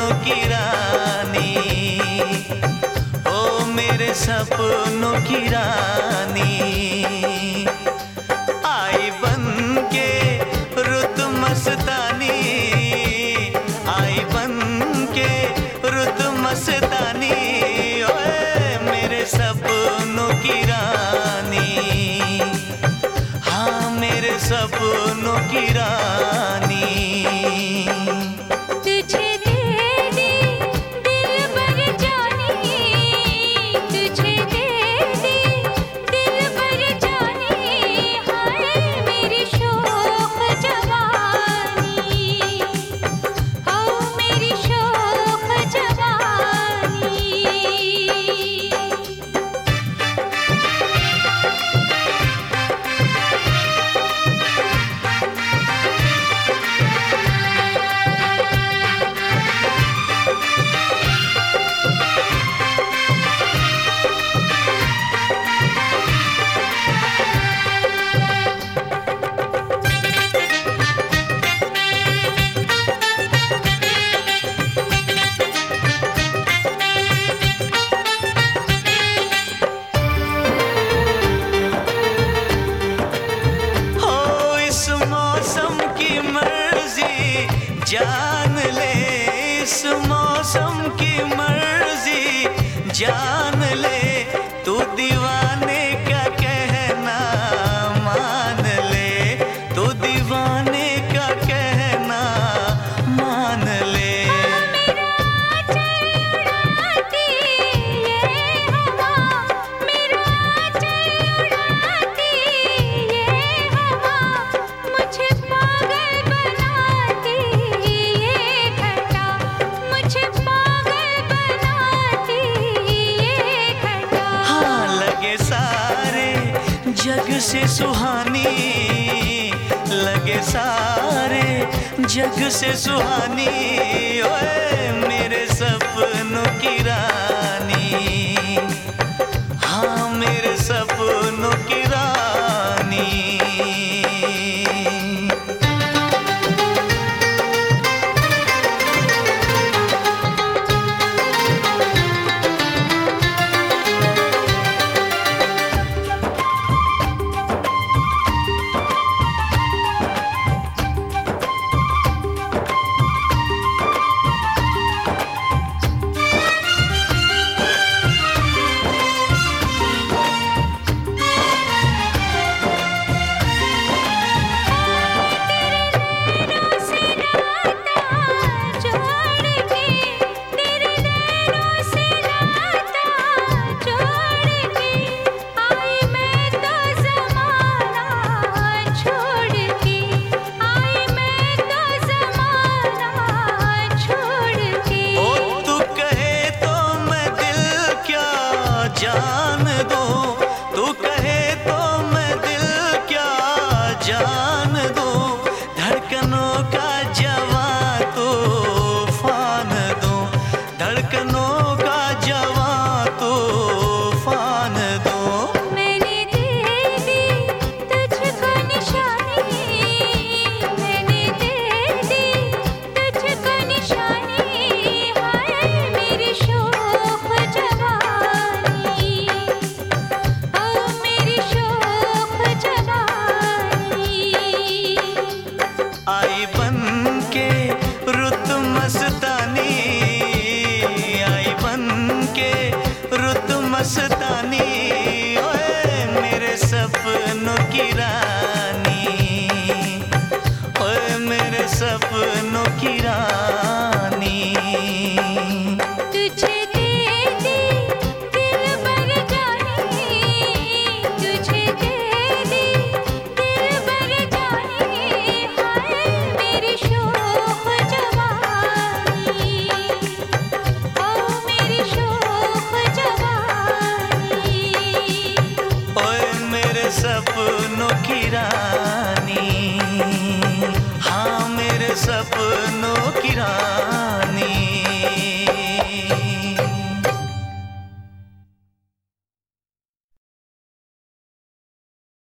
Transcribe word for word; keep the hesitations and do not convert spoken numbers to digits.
सपनों की रानी, ओ मेरे सपनों की रानी। आई बन के रुत मस्तानी, आई बन के रुत मस्तानी, ओए मेरे सपनों की रानी, हाँ मेरे सपनों की रानी। तुझे दे दी दिलबर जानी, तुझे दे दी दिलबर जानी, हाय मेरी शोख जवानी, ओ मेरी शोख जवानी। जान ले इस मौसम की मर्जी, जान ले तू दीवाने का कहना मान ले, तू दीवाने का कहना मान ले। जग से सुहानी लगे सारे जग से सुहानी, ओए मेरे सपनों की रानी, हाँ मेरे सपनों की रानी। जान दो तू कहे तो मैं दिल क्या जान दो, धड़कनों का जवां तूफान दो, धड़कनों का जवां तूफान दो। मैंने दे दी तुझको निशानी, मैंने दे दी तुझको निशानी, हाय मेरी शोख जवानी, आई बन के रुत मस्तानी, आई बन के रुत मस्तानी, ओए मेरे सपनों की रानी, ओए मेरे सपनों की रानी। तुझे दे दी दिलबर जानी, तुझे दे दी दिलबर जानी, हाय मेरी शोख जवानी, ओ मेरी शोख जवानी। ओए मेरे सपनों की रानी, हाँ मेरे सपनों की रानी।